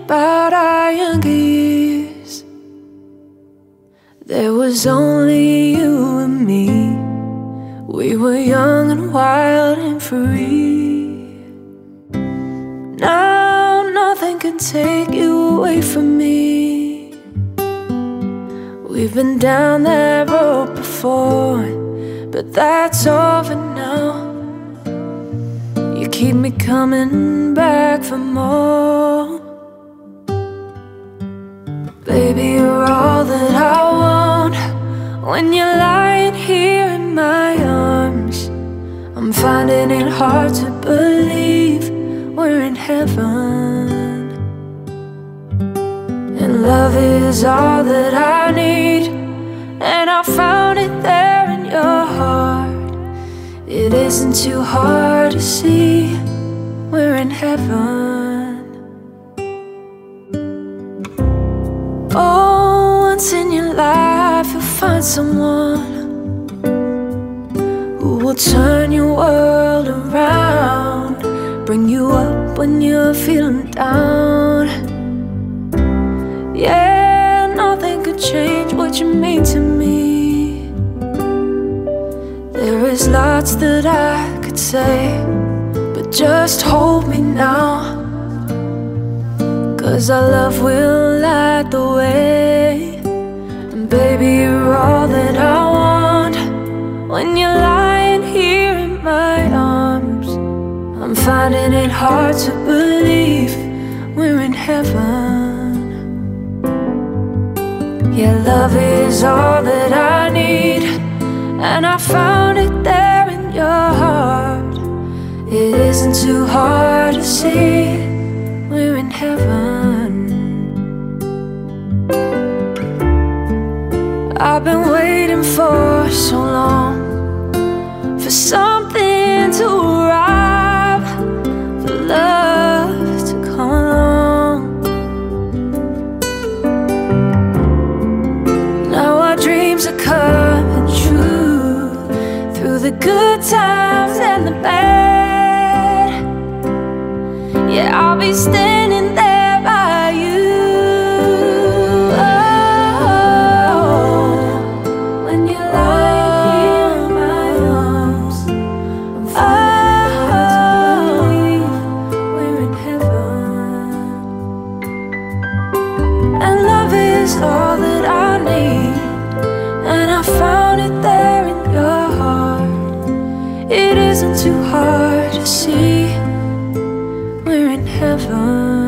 about our younger years. There was only you and me. We were young and wild and free. Now nothing can take you away from me. We've been down that road before, but that's over now. You keep me coming back for more. Baby, you're all that I want. When you're lying here in my arms, I'm finding it hard to believe we're in heaven. And love is all that I need, and I found it there in your heart. It isn't too hard to see we're in heaven. Oh, once in your life you'll find someone who will turn your world around, bring you up when you're feeling down. Yeah, nothing could change what you mean to me. There is lots that I could say, but just hold me now, 'cause our love will light the way. And baby, you're all that I want. When you're lying here in my arms, I'm finding it hard to believe we're in heaven. Yeah, love is all that I need, and I found it there in your heart. It isn't too hard to see we're in heaven. I've been waiting for so long for something to arrive, for love to come along. Now our dreams are coming true, through the good times and the bad. Yeah, I'll be standing there by you. Oh, when you're lying here in my arms, I'm finding we're in heaven. And love is all that I need, and I found it there in your heart. It isn't too hard to see we're in heaven.